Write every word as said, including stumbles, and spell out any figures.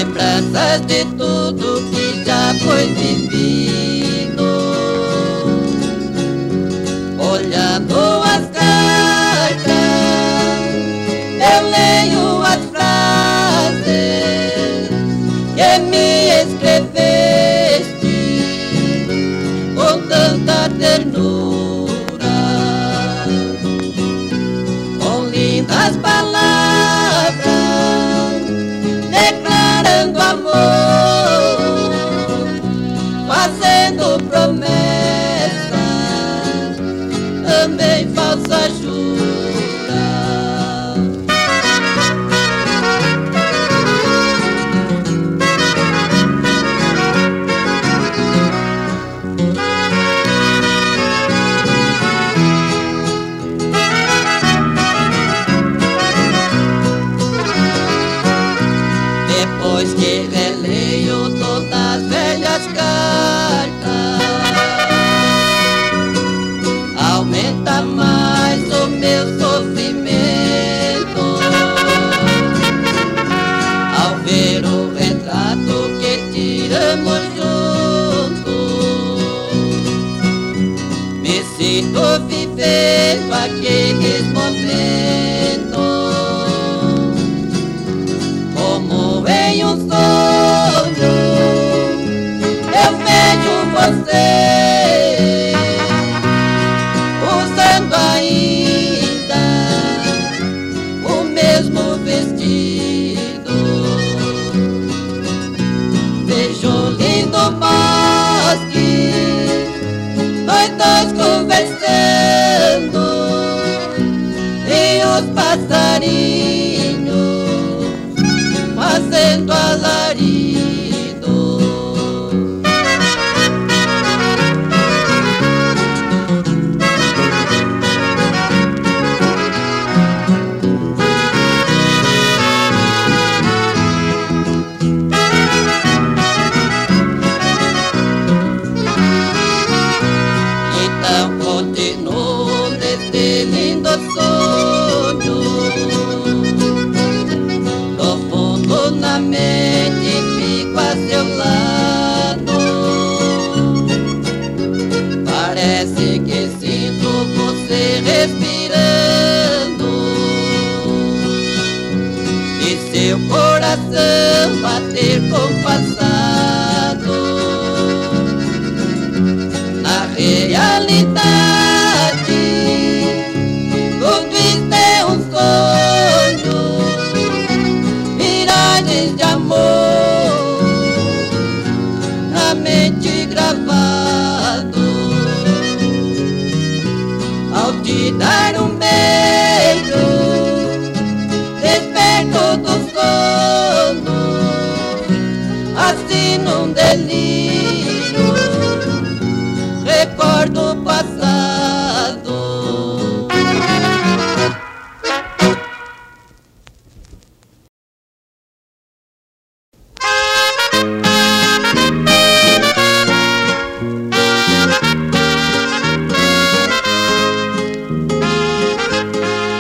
lembranças de tudo que já foi vivido. Olhando as cartas, eu leio as frases que me escreveste com tanta ternura, com lindas palavras declarando amor, fazendo promessas, também falsa jura. Depois que releio todas as velhas cartas, aumenta mais o meu sofrimento ao ver o retrato que tiramos juntos. Me sinto vivendo aqueles momentos como em um sonho. Eu vejo você usando ainda o mesmo vestido. Vejo um lindo bosque, nós dois conversando, e os passarinhos fazendo alarido. Então continuo nesse lindo sonho, no fundo na mente fico a seu lado. Parece que sinto você respirando e seu coração bater compassado. Na realidade tudo isto é um sonho, miragens de amor